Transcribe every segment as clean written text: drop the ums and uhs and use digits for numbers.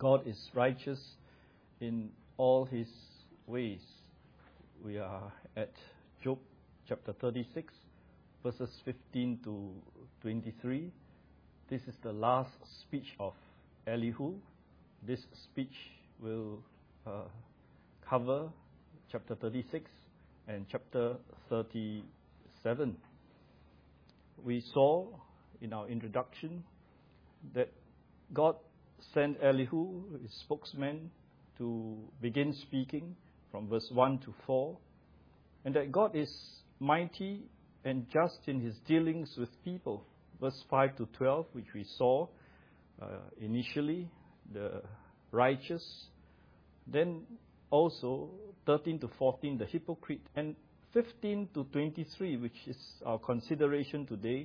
God is righteous in all His ways. We are at Job chapter 36, verses 15 to 23. This is the last speech of Elihu. This speech will cover chapter 36 and chapter 37. We saw in our introduction that God sent Elihu, his spokesman, to begin speaking from verse 1 to 4, and that God is mighty and just in His dealings with people. Verse 5 to 12, which we saw initially, the righteous. Then also 13 to 14, the hypocrite. And 15 to 23, which is our consideration today,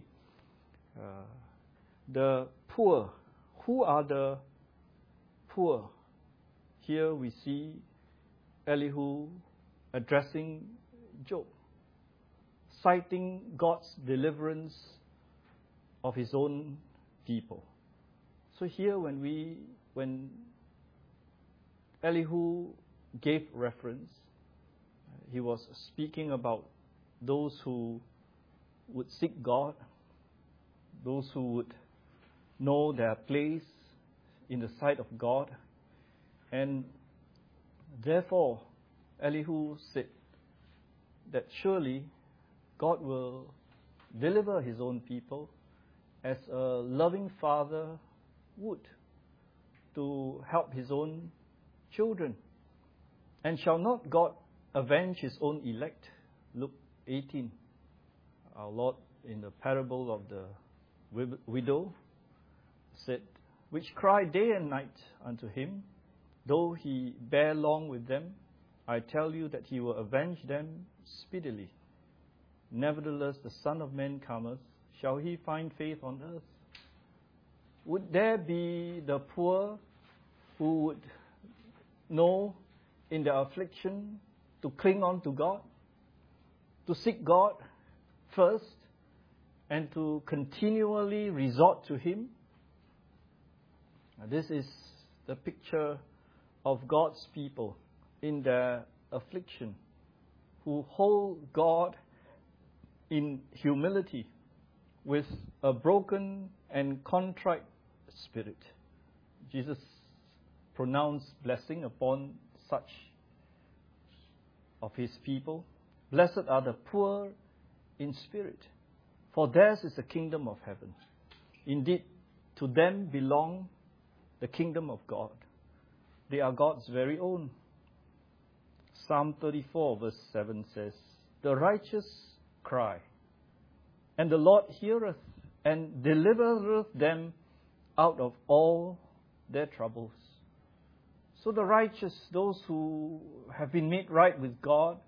the poor. Who are the poor? Here we see Elihu addressing Job, citing God's deliverance of His own people. So here when Elihu gave reference, he was speaking about those who would seek God, those who would know their place in the sight of God. And therefore, Elihu said that surely God will deliver His own people as a loving father would to help His own children. And shall not God avenge His own elect? Luke 18. Our Lord, in the parable of the widow, said, which cry day and night unto Him, though He bear long with them, I tell you that He will avenge them speedily. Nevertheless, the Son of Man cometh, shall He find faith on earth? Would there be the poor who would know in their affliction to cling on to God, to seek God first, and to continually resort to Him? Now, this is the picture of God's people in their affliction, who hold God in humility with a broken and contrite spirit. Jesus pronounced blessing upon such of His people. Blessed are the poor in spirit, for theirs is the kingdom of heaven. Indeed, to them belong the kingdom of God. They are God's very own. Psalm 34 verse 7 says, the righteous cry, and the Lord heareth and delivereth them out of all their troubles. So the righteous, those who have been made right with God,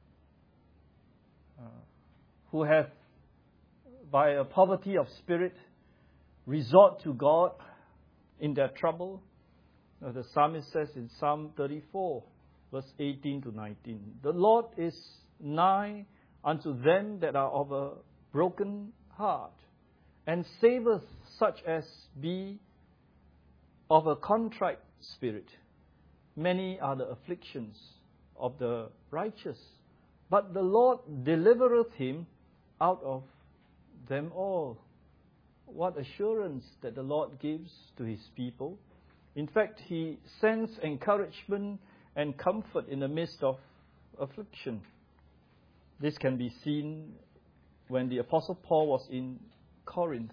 who have by a poverty of spirit resort to God in their trouble. The psalmist says in Psalm 34, verse 18 to 19, the Lord is nigh unto them that are of a broken heart, and saveth such as be of a contrite spirit. Many are the afflictions of the righteous, but the Lord delivereth him out of them all. What assurance that the Lord gives to His people. In fact, He sends encouragement and comfort in the midst of affliction. This can be seen when the Apostle Paul was in Corinth,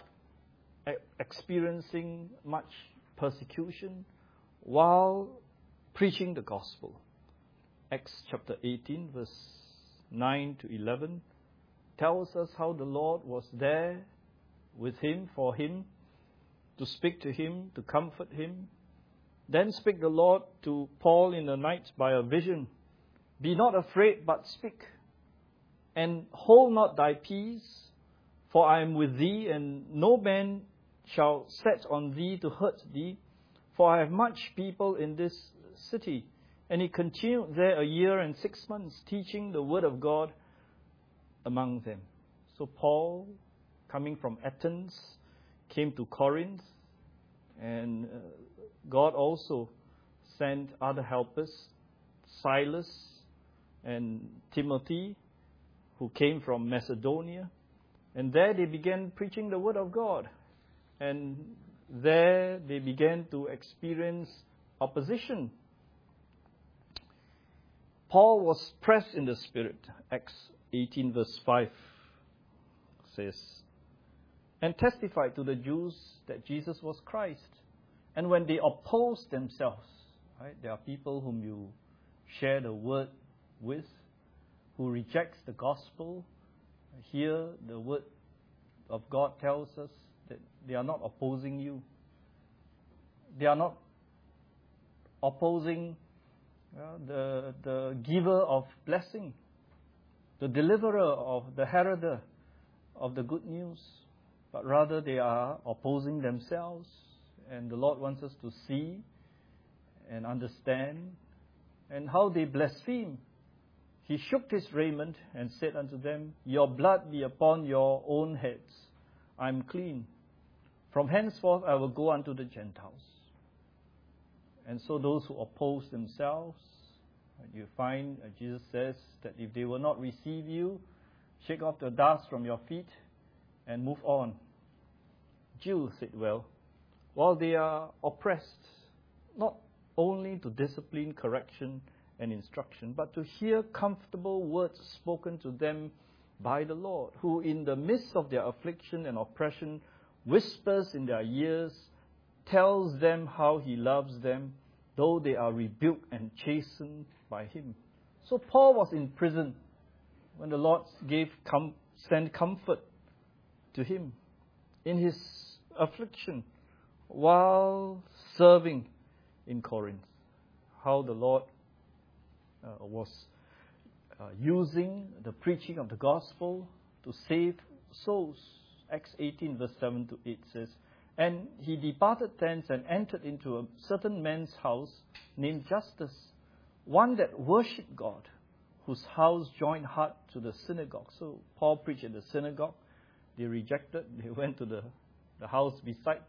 experiencing much persecution while preaching the gospel. Acts chapter 18, verse 9 to 11, tells us how the Lord was there with him, for him, to speak to him, to comfort him. Then spake the Lord to Paul in the night by a vision, be not afraid, but speak, and hold not thy peace, for I am with thee, and no man shall set on thee to hurt thee, for I have much people in this city. And he continued there 1 year and 6 months, teaching the word of God among them. So Paul, coming from Athens, came to Corinth, and God also sent other helpers, Silas and Timothy, who came from Macedonia. And there they began preaching the word of God. And there they began to experience opposition. Paul was pressed in the Spirit. Acts 18 verse 5 says, and testified to the Jews that Jesus was Christ. And when they opposed themselves, right, there are people whom you share the word with, who rejects the gospel. Here the word of God tells us that they are not opposing you. They are not opposing the giver of blessing, the deliverer of the heralder of the good news, but rather they are opposing themselves. And the Lord wants us to see and understand and how they blaspheme. He shook his raiment and said unto them, your blood be upon your own heads. I am clean. From henceforth I will go unto the Gentiles. And so those who oppose themselves, you find Jesus says that if they will not receive you, shake off the dust from your feet and move on. Jews said, well, while they are oppressed, not only to discipline, correction, and instruction, but to hear comfortable words spoken to them by the Lord, who in the midst of their affliction and oppression whispers in their ears, tells them how he loves them, though they are rebuked and chastened by him. So Paul was in prison when the Lord sent comfort to him in his affliction while serving in Corinth. How the Lord was using the preaching of the gospel to save souls. Acts 18 verse 7 to 8 says, and he departed thence and entered into a certain man's house named Justus, one that worshipped God, whose house joined hard to the synagogue. So Paul preached at the synagogue. They rejected. They went to the house beside.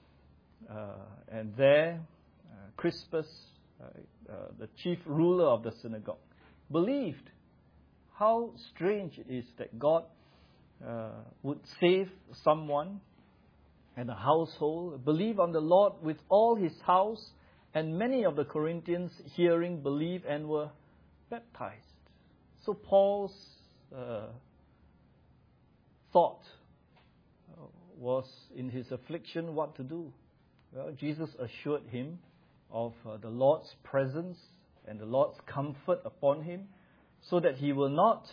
And there, Crispus, the chief ruler of the synagogue, believed. How strange it is that God would save someone and a household, believe on the Lord with all his house, and many of the Corinthians hearing believed and were baptized. So Paul's thought was in his affliction what to do. Well, Jesus assured him of the Lord's presence and the Lord's comfort upon him, so that he will not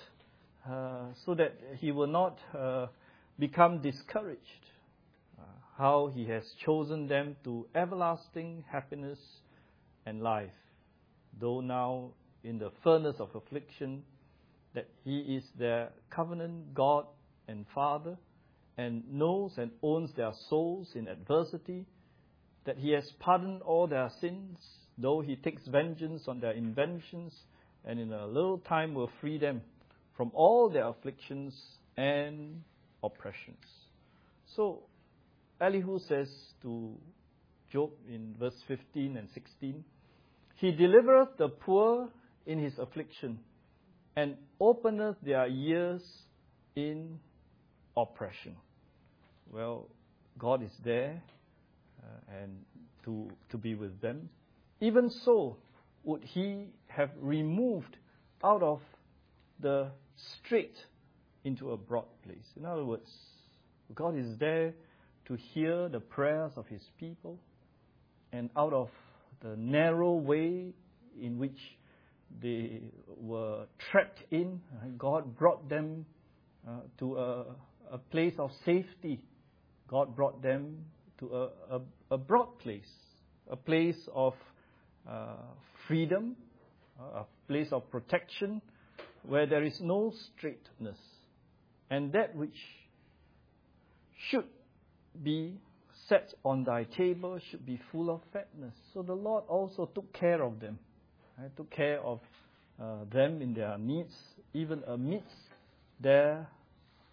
become discouraged. How he has chosen them to everlasting happiness and life, though now in the furnace of affliction, that he is their covenant God and Father, and knows and owns their souls in adversity, that he has pardoned all their sins, though he takes vengeance on their inventions, and in a little time will free them from all their afflictions and oppressions. So Elihu says to Job in verse 15 and 16, he delivereth the poor in his affliction, and openeth their ears in oppression. Well, God is there and to be with them. Even so, would he have removed out of the strait into a broad place? In other words, God is there to hear the prayers of his people, and out of the narrow way in which they were trapped in, God brought them to a place of safety. God brought them to a broad place, a place of freedom, a place of protection, where there is no straitness, and that which should be set on thy table should be full of fatness. So the Lord also took care of them, took care of them in their needs, even amidst their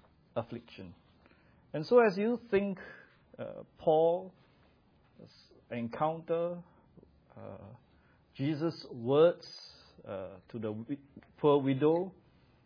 affliction. And so as you think Paul encounter, Jesus' words to the poor widow,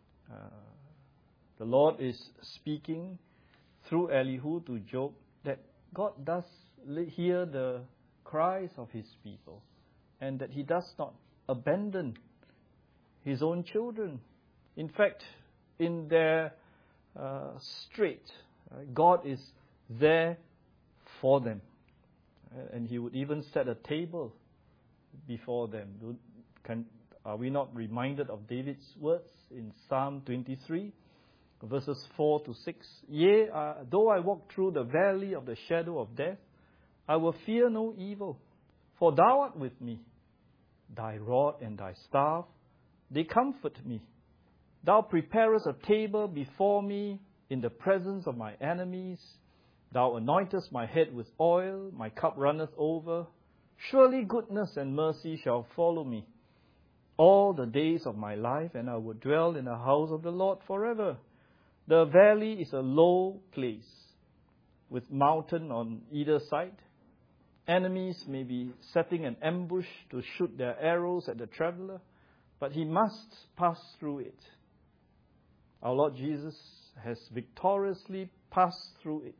the Lord is speaking through Elihu to Job that God does hear the cries of His people and that He does not abandon His own children. In fact, in their strait, God is there for them. And He would even set a table before them. Are we not reminded of David's words in Psalm 23, verses 4 to 6? Yea, though I walk through the valley of the shadow of death, I will fear no evil, for Thou art with me. Thy rod and Thy staff, they comfort me. Thou preparest a table before me in the presence of my enemies. Thou anointest my head with oil, my cup runneth over. Surely goodness and mercy shall follow me all the days of my life, and I will dwell in the house of the Lord forever. The valley is a low place, with mountain on either side. Enemies may be setting an ambush to shoot their arrows at the traveler, but he must pass through it. Our Lord Jesus has victoriously passed through it.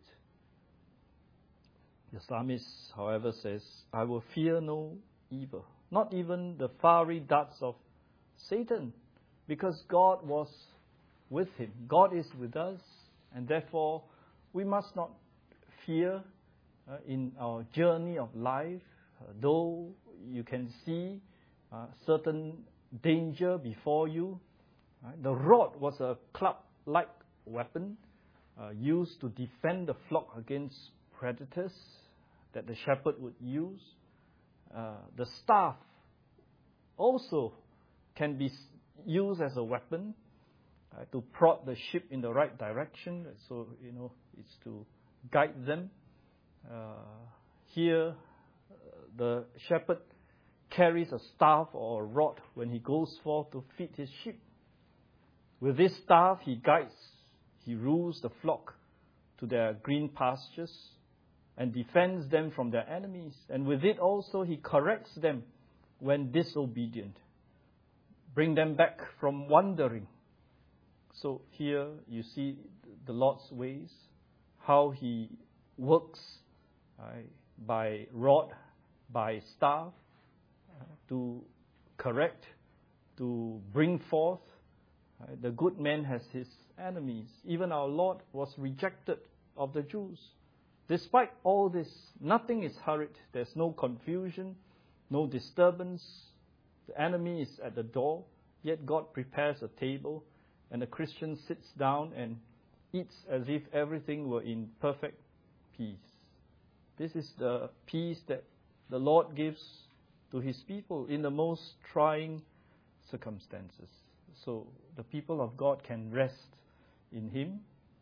The psalmist, however, says, I will fear no evil, not even the fiery darts of Satan, because God was with him. God is with us, and therefore we must not fear in our journey of life, though you can see certain danger before you. The rod was a club-like weapon used to defend the flock against predators that the shepherd would use. The staff also can be used as a weapon to prod the sheep in the right direction. So, it's to guide them. Here, the shepherd carries a staff or a rod when he goes forth to feed his sheep. With this staff, he guides, he rules the flock to their green pastures and defends them from their enemies. And with it also, he corrects them when disobedient, bring them back from wandering. So here you see the Lord's ways, how He works by rod, by staff, to correct, to bring forth. The good man has his enemies. Even our Lord was rejected of the Jews. Despite all this, nothing is hurried. There's no confusion, no disturbance. The enemy is at the door, yet God prepares a table, and the Christian sits down and eats as if everything were in perfect peace. This is the peace that the Lord gives to His people in the most trying circumstances. So the people of God can rest in Him.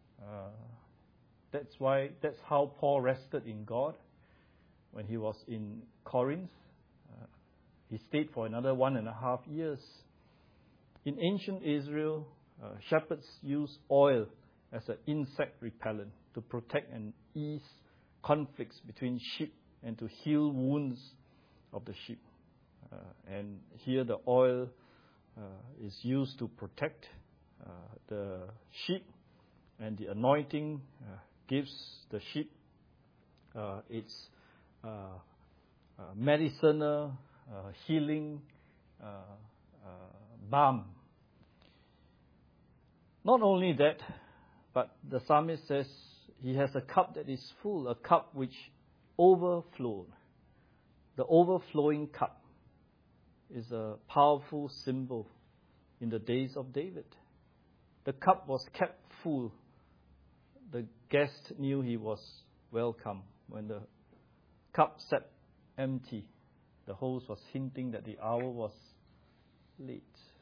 That's how Paul rested in God when he was in Corinth. He stayed for another 1.5 years. In ancient Israel, shepherds used oil as an insect repellent to protect and ease conflicts between sheep and to heal wounds of the sheep. And here the oil is used to protect the sheep, and the anointing gives the sheep its medicinal, healing balm. Not only that, but the psalmist says he has a cup that is full, a cup which overflowed. The overflowing cup is a powerful symbol in the days of David. The cup was kept full. The guest knew he was welcome. When the cup sat empty, the host was hinting that the hour was late.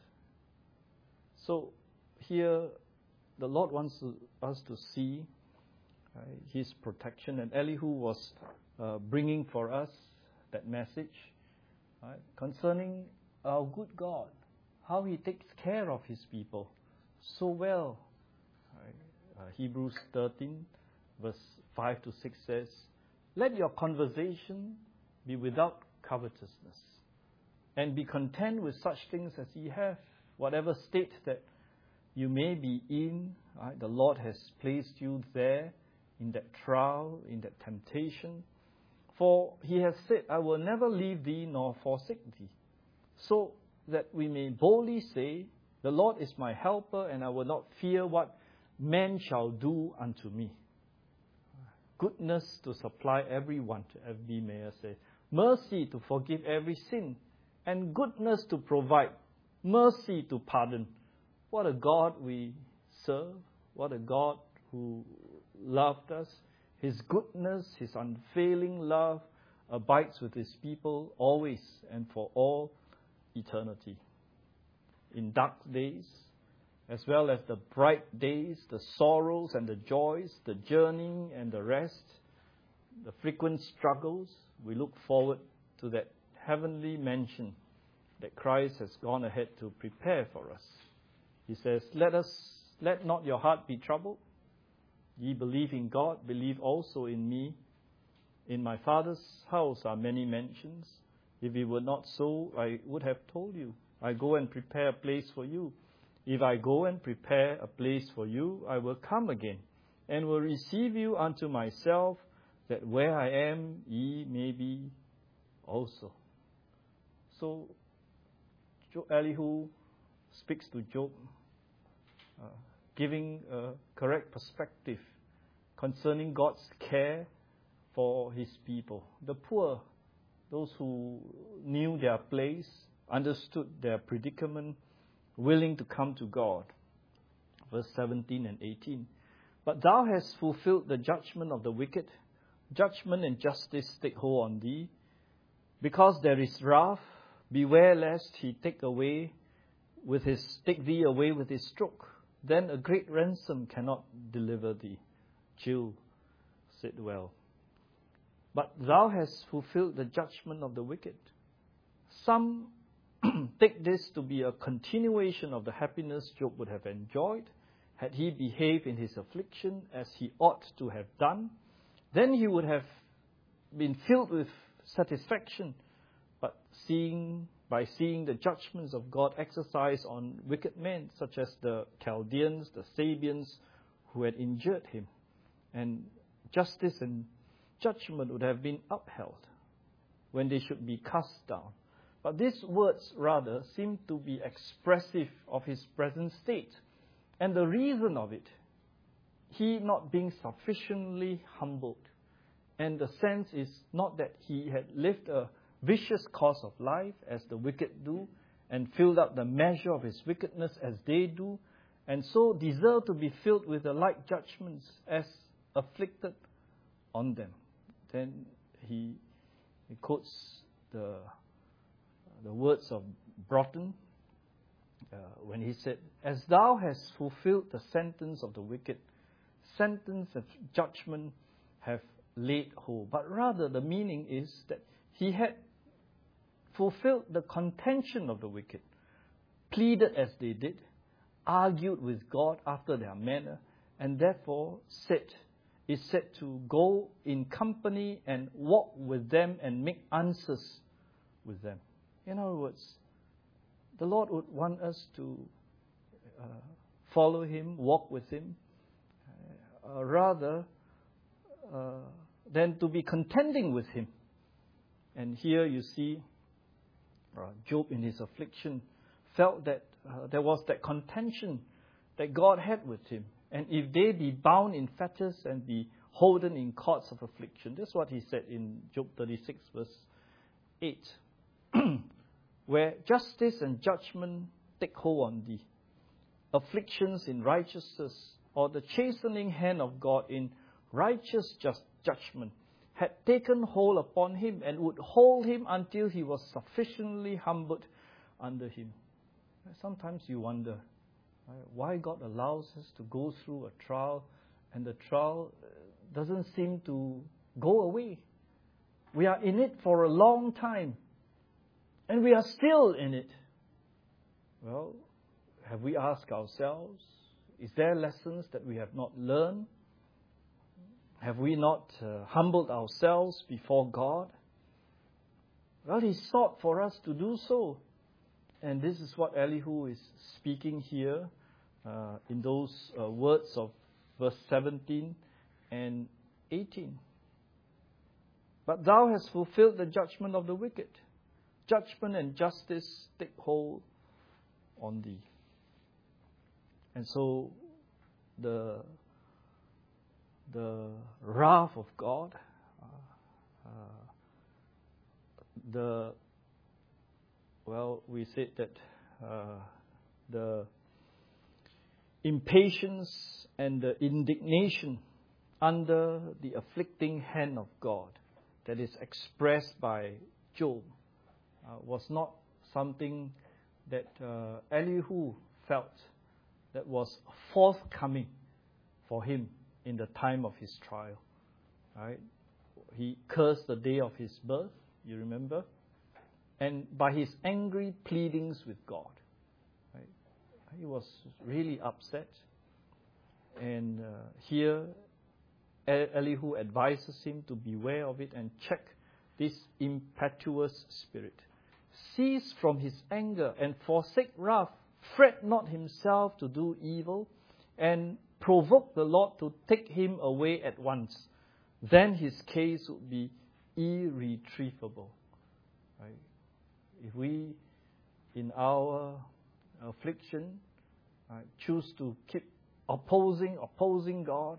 So here, the Lord wants us to see His protection, and Elihu was bringing for us that message concerning our good God, how He takes care of His people so well. Hebrews 13, verse 5 to 6 says, "Let your conversation be without covetousness, and be content with such things as ye have. Whatever state that you may be in, right, the Lord has placed you there in that trial, in that temptation. For He has said, I will never leave thee nor forsake thee. So that we may boldly say, the Lord is my helper, and I will not fear what man shall do unto me. Goodness to supply every want, as we may say. Mercy to forgive every sin. And goodness to provide. Mercy to pardon. What a God we serve. What a God who loved us. His goodness, His unfailing love abides with His people always and for all eternity. In dark days, as well as the bright days, the sorrows and the joys, the journeying and the rest, the frequent struggles, we look forward to that heavenly mansion that Christ has gone ahead to prepare for us. He says, let not your heart be troubled. Ye believe in God, believe also in me. In my Father's house are many mansions. If it were not so, I would have told you. I go and prepare a place for you. If I go and prepare a place for you, I will come again, and will receive you unto myself, that where I am, ye may be also. So, Elihu speaks to Job, giving a correct perspective concerning God's care for His people. The poor, those who knew their place, understood their predicament, willing to come to God. Verse 17 and 18. But thou hast fulfilled the judgment of the wicked. Judgment and justice take hold on thee. Because there is wrath, beware lest he take thee away with his stroke. Then a great ransom cannot deliver thee. Jill said well. But thou hast fulfilled the judgment of the wicked. Some take this to be a continuation of the happiness Job would have enjoyed had he behaved in his affliction as he ought to have done. Then he would have been filled with satisfaction. But by seeing the judgments of God exercised on wicked men, such as the Chaldeans, the Sabians, who had injured him, and justice and judgment would have been upheld when they should be cast down. But these words rather seem to be expressive of his present state. And the reason of it, he not being sufficiently humbled. And the sense is not that he had lived a vicious course of life as the wicked do, and filled up the measure of his wickedness as they do, and so deserve to be filled with the like judgments as afflicted on them. Then he quotes the words of Broughton when he said, as thou hast fulfilled the sentence of the wicked, sentence of judgment have laid hold. But rather the meaning is that he had fulfilled the contention of the wicked, pleaded as they did, argued with God after their manner, and therefore is said to go in company and walk with them and make answers with them. In other words, the Lord would want us to follow Him, walk with Him, rather than to be contending with Him. And here you see Job in his affliction felt that there was that contention that God had with him. And if they be bound in fetters and be holden in cords of affliction, that's what he said in Job 36 verse 8. Where justice and judgment take hold on thee, afflictions in righteousness, or the chastening hand of God in righteous judgment, had taken hold upon him and would hold him until he was sufficiently humbled under him. Sometimes you wonder why God allows us to go through a trial, and the trial doesn't seem to go away. We are in it for a long time, and we are still in it. Well, have we asked ourselves, is there lessons that we have not learned? Have we not humbled ourselves before God? Well, He sought for us to do so. And this is what Elihu is speaking here in those words of verse 17 and 18. But thou hast fulfilled the judgment of the wicked. Judgment and justice take hold on thee. And so the wrath of God, we said that the impatience and the indignation under the afflicting hand of God that is expressed by Job was not something that Elihu felt that was forthcoming for him in the time of his trial. Right? He cursed the day of his birth, you remember? And by his angry pleadings with God. Right? He was really upset. And here Elihu advises him to beware of it and check this impetuous spirit. Cease from his anger and forsake wrath. Fret not himself to do evil, and provoke the Lord to take him away at once. Then his case would be irretrievable. Right? If we, in our affliction, choose to keep opposing God,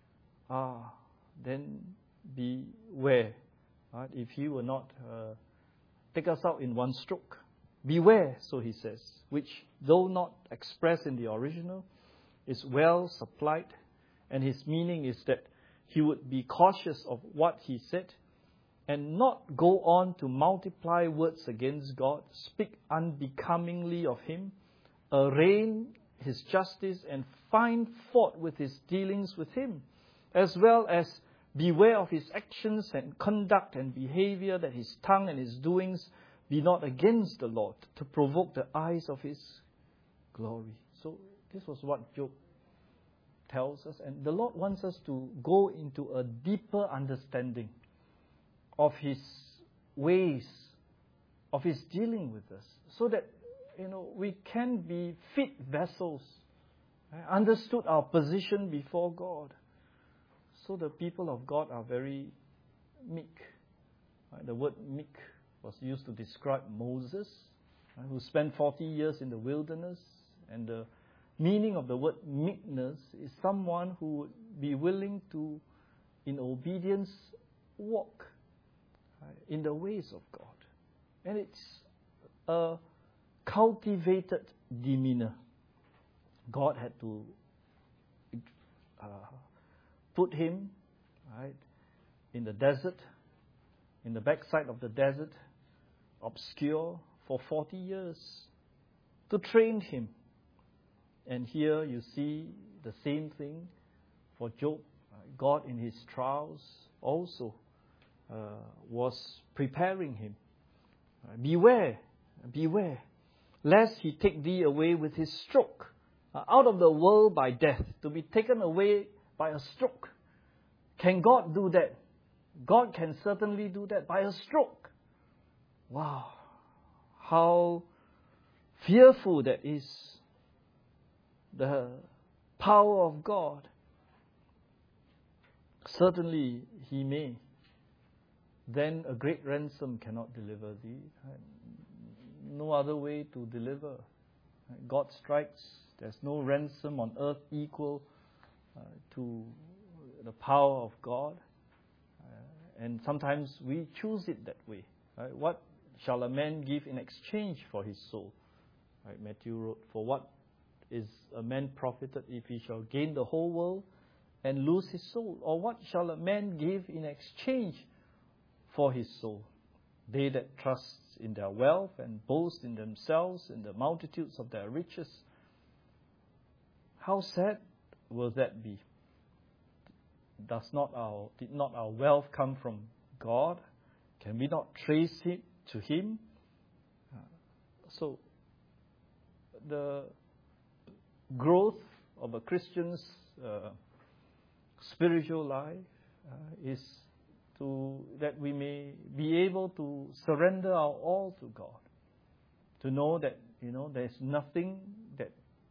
then beware. Right? If He will not take us out in one stroke. Beware, so he says, which, though not expressed in the original, is well supplied. And his meaning is that he would be cautious of what he said and not go on to multiply words against God, speak unbecomingly of Him, arraign His justice, and find fault with His dealings with Him, as well as beware of His actions and conduct and behavior, that His tongue and His doings be not against the Lord, to provoke the eyes of His glory. So this was what Job tells us, and the Lord wants us to go into a deeper understanding of His ways, of His dealing with us, so that we can be fit vessels, understood our position before God. So the people of God are very meek. The word meek was used to describe Moses, who spent 40 years in the wilderness. And the meaning of the word meekness is someone who would be willing to, in obedience, walk in the ways of God. And it's a cultivated demeanor. God had to put him in the desert, in the backside of the desert, obscure, for 40 years, to train him. And here you see the same thing for Job. God in his trials also was preparing him. Beware, lest he take thee away with his stroke, out of the world by death, to be taken away by a stroke. Can God do that? God can certainly do that by a stroke. Wow, how fearful that is. The power of God. Certainly He may. Then a great ransom cannot deliver thee. No other way to deliver. God strikes. There's no ransom on earth equal to the power of God. And sometimes we choose it that way. Right? What shall a man give in exchange for his soul? Right? Matthew wrote, for what is a man profited if he shall gain the whole world and lose his soul? Or what shall a man give in exchange for his soul? They that trust in their wealth and boast in themselves in the multitudes of their riches. How sad will that be? Did not our wealth come from God? Can we not trace it to Him? So the growth of a Christian's spiritual life is that we may be able to surrender our all to God. To know that, there's nothing that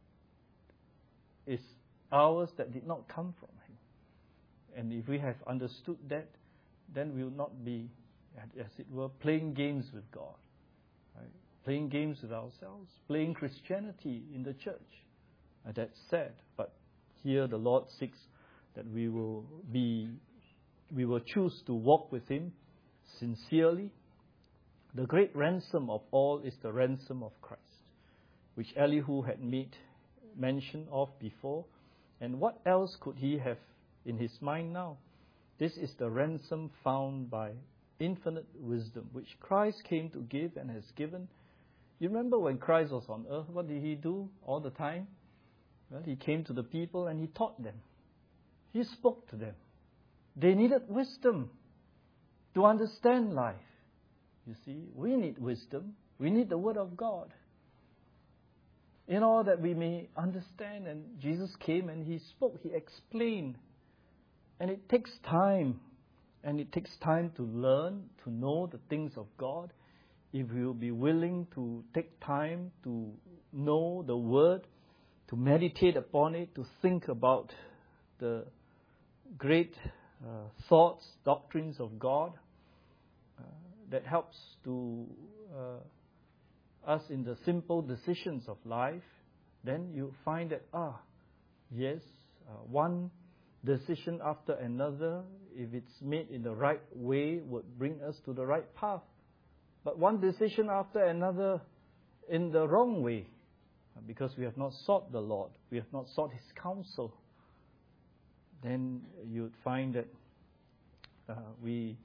is ours that did not come from Him. And if we have understood that, then we will not be, as it were, playing games with God. Right? Playing games with ourselves, playing Christianity in the church. That's sad, but here the Lord seeks that we will choose to walk with Him sincerely. The great ransom of all is the ransom of Christ, which Elihu had made mention of before. And what else could he have in his mind now? This is the ransom found by infinite wisdom, which Christ came to give and has given. You remember when Christ was on earth, what did He do all the time? Well, He came to the people and He taught them. He spoke to them. They needed wisdom to understand life. You see, we need wisdom. We need the Word of God in order that we may understand. And Jesus came and He spoke, He explained. And it takes time. And it takes time to learn, to know the things of God. If we will be willing to take time to know the Word, to meditate upon it, to think about the great thoughts, doctrines of God, that helps to us in the simple decisions of life, then you find that, yes, one decision after another, if it's made in the right way, would bring us to the right path. But one decision after another in the wrong way, because we have not sought the Lord, we have not sought His counsel, then you'd find that we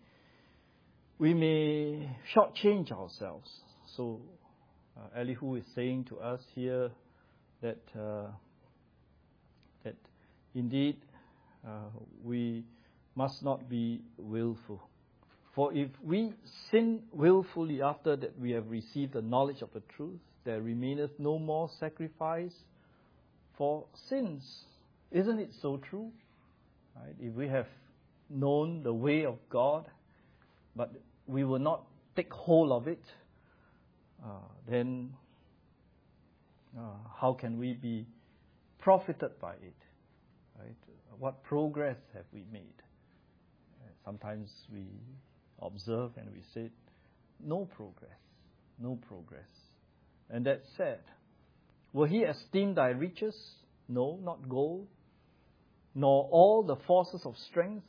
may shortchange ourselves. So Elihu is saying to us here that indeed we must not be willful. For if we sin willfully after that we have received the knowledge of the truth, there remaineth no more sacrifice for sins. Isn't it so true? Right? If we have known the way of God, but we will not take hold of it, then how can we be profited by it? Right? What progress have we made? Sometimes we observe and we say, no progress, no progress. And that's sad. Will He esteem thy riches? No, not gold, nor all the forces of strength.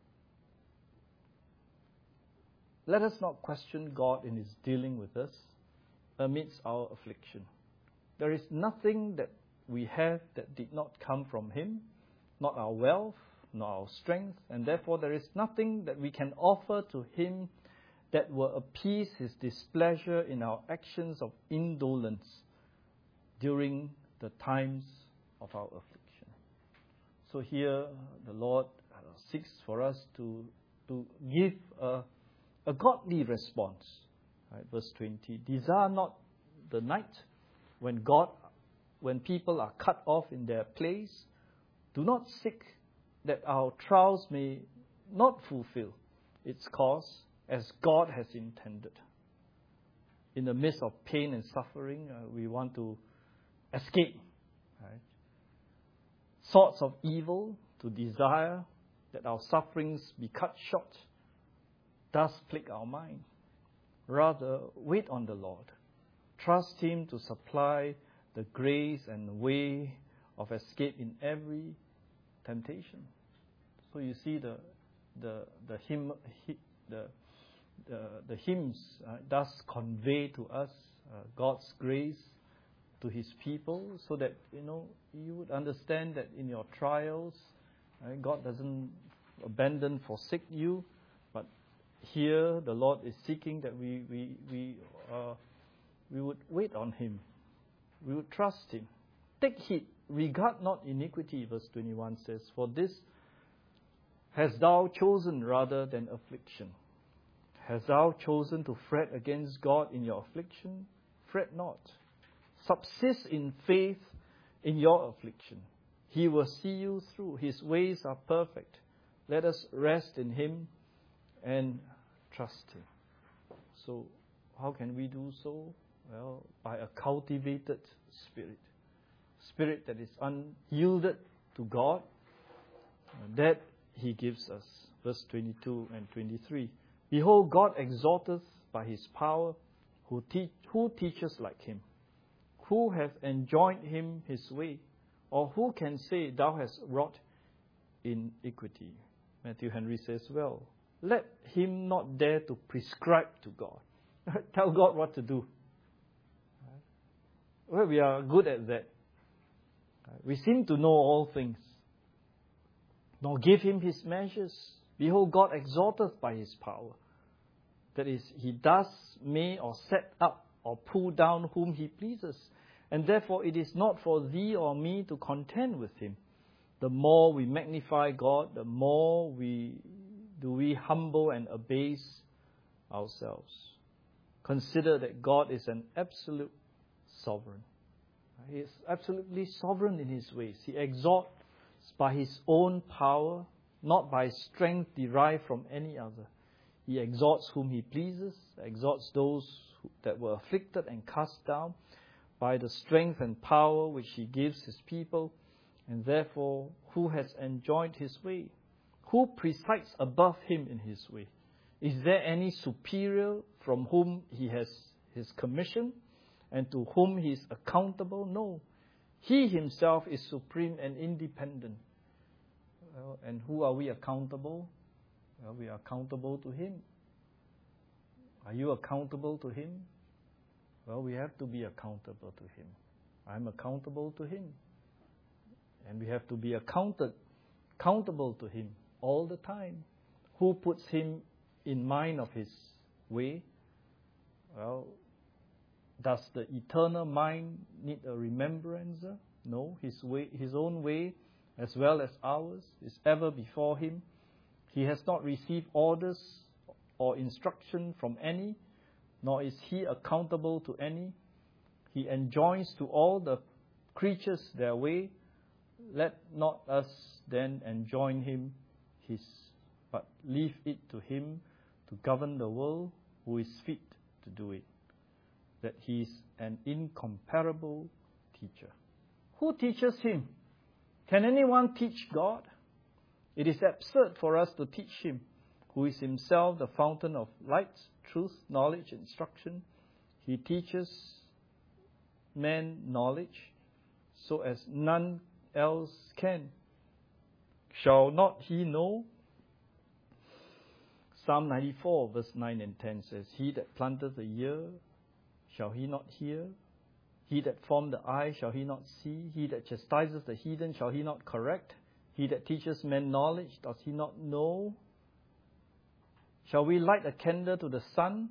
Let us not question God in His dealing with us amidst our affliction. There is nothing that we have that did not come from Him, not our wealth, nor our strength, and therefore there is nothing that we can offer to Him that will appease His displeasure in our actions of indolence during the times of our affliction. So here the Lord seeks for us to give a godly response. Right, verse 20, desire not the night when people are cut off in their place. Do not seek that our trials may not fulfill its course as God has intended. In the midst of pain and suffering, we want to escape. Right? Sorts of evil, to desire that our sufferings be cut short, does plague our mind. Rather, wait on the Lord. Trust Him to supply the grace and way of escape in every temptation. So you see the hymns does convey to us God's grace to His people, so that you would understand that in your trials, God doesn't abandon, forsake you, but here the Lord is seeking that we would wait on Him, we would trust Him. Take heed, regard not iniquity, verse 21 says, for this hast thou chosen rather than affliction. Hast thou chosen to fret against God in your affliction? Fret not. Subsist in faith in your affliction. He will see you through. His ways are perfect. Let us rest in Him and trust Him. So, how can we do so? Well, by a cultivated spirit. Spirit that is unyielded to God, that He gives us. Verse 22 and 23. Behold, God exhorteth by His power, who teaches like Him. Who hath enjoined Him His way? Or who can say, Thou hast wrought iniquity? Matthew Henry says, well, let him not dare to prescribe to God. Tell God what to do. Well, we are good at that. We seem to know all things. Nor give Him His measures. Behold, God exhorteth by His power. That is, He does, may, or set up, or pull down whom He pleases. And therefore it is not for thee or me to contend with Him. The more we magnify God, the more we humble and abase ourselves. Consider that God is an absolute sovereign. He is absolutely sovereign in His ways. He exhorts by His own power, not by strength derived from any other. He exhorts whom He pleases, exhorts those that were afflicted and cast down by the strength and power which He gives His people. And therefore, who has enjoined His way? Who presides above Him in His way? Is there any superior from whom He has His commission and to whom He is accountable? No. He Himself is supreme and independent. Well, and who are we accountable? Well, we are accountable to Him. Are you accountable to Him? Well, we have to be accountable to Him. I'm accountable to Him. And we have to be accountable to Him all the time. Who puts Him in mind of His way? Well, does the eternal mind need a remembrancer? No, His way, His own way, as well as ours, is ever before Him. He has not received orders or instruction from any, nor is He accountable to any. He enjoins to all the creatures their way. Let not us then enjoin Him His, but leave it to Him to govern the world, who is fit to do it. That He is an incomparable teacher. Who teaches Him? Can anyone teach God? It is absurd for us to teach Him, who is Himself the fountain of light, truth, knowledge, instruction. He teaches men knowledge, so as none else can. Shall not He know? Psalm 94 verse 9 and 10 says, He that planteth the ear, shall He not hear? He that formed the eye, shall He not see? He that chastises the heathen, shall He not correct? He that teaches men knowledge, does He not know? Shall we light a candle to the sun?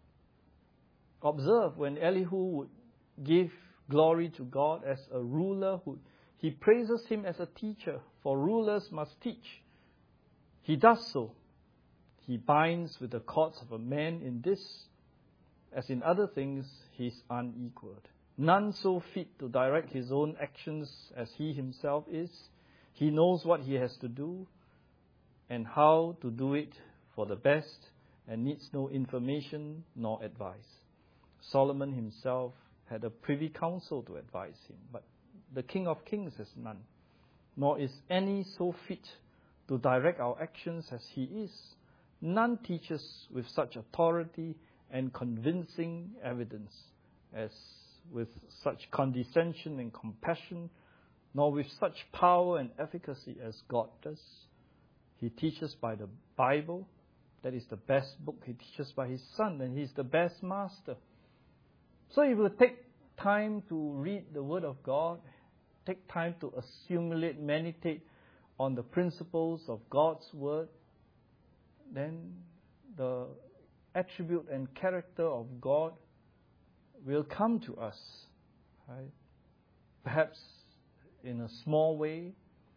Observe, when Elihu would give glory to God as a ruler, he praises Him as a teacher, for rulers must teach. He does so. He binds with the cords of a man in this, as in other things, He is unequaled. None so fit to direct his own actions as He Himself is. He knows what he has to do and how to do it for the best, and needs no information nor advice. Solomon himself had a privy council to advise him, but the King of Kings has none, nor is any so fit to direct our actions as He is. None teaches with such authority and convincing evidence, as with such condescension and compassion, nor with such power and efficacy as God does. He teaches by the Bible. That is the best book. He teaches by His Son, and He's the best master. So if we take time to read the Word of God, take time to assimilate, meditate on the principles of God's Word, then the attribute and character of God will come to us. Right? Perhaps in a small way,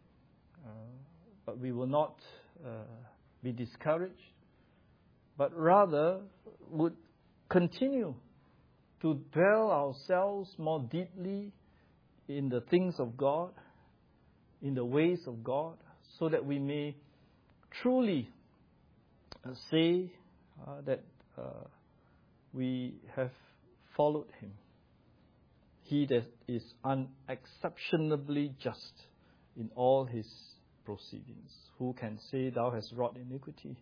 but we will not be discouraged, but rather would continue to dwell ourselves more deeply in the things of God, in the ways of God, so that we may truly say that we have followed him. He that is unexceptionably just in all his proceedings. Who can say thou hast wrought iniquity?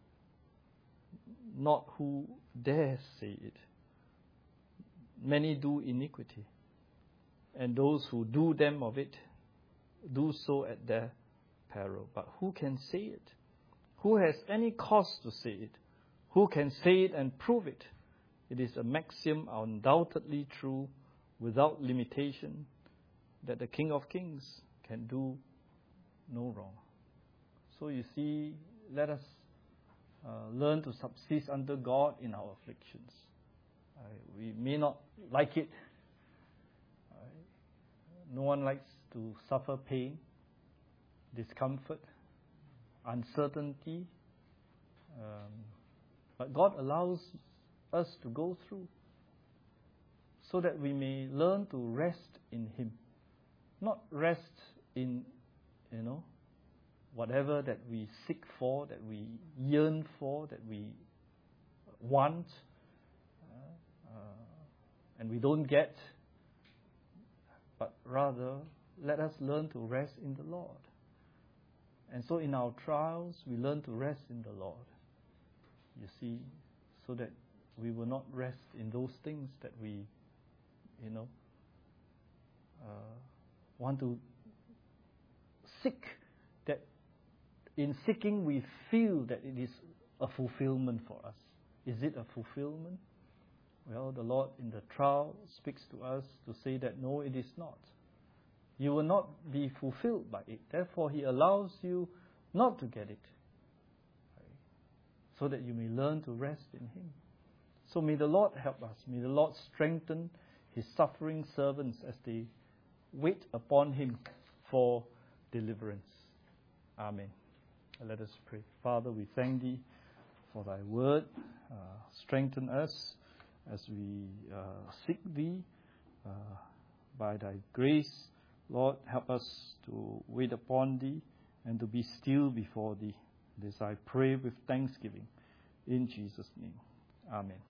Not who dares say it. Many do iniquity, and those who do them of it do so at their peril. But who can say it? Who has any cause to say it? Who can say it and prove it? It is a maxim undoubtedly true, without limitation, that the King of Kings can do no wrong. So you see, let us learn to subsist under God in our afflictions. We may not like it. No one likes to suffer pain, discomfort, uncertainty. But God allows us to go through so that we may learn to rest in Him. Not rest in, whatever that we seek for, that we yearn for, that we want, and we don't get, but rather let us learn to rest in the Lord. And so in our trials, we learn to rest in the Lord. You see, so that we will not rest in those things that we, want to seek, that in seeking we feel that it is a fulfillment for us. Is it a fulfillment? Well, the Lord in the trial speaks to us to say that no, it is not. You will not be fulfilled by it. Therefore, He allows you not to get it, so that you may learn to rest in Him. So may the Lord help us. May the Lord strengthen His suffering servants as they wait upon Him for deliverance. Amen. Let us pray. Father, we thank Thee for Thy word. Strengthen us as we seek Thee by Thy grace. Lord, help us to wait upon Thee and to be still before Thee. This I pray with thanksgiving. In Jesus' name. Amen.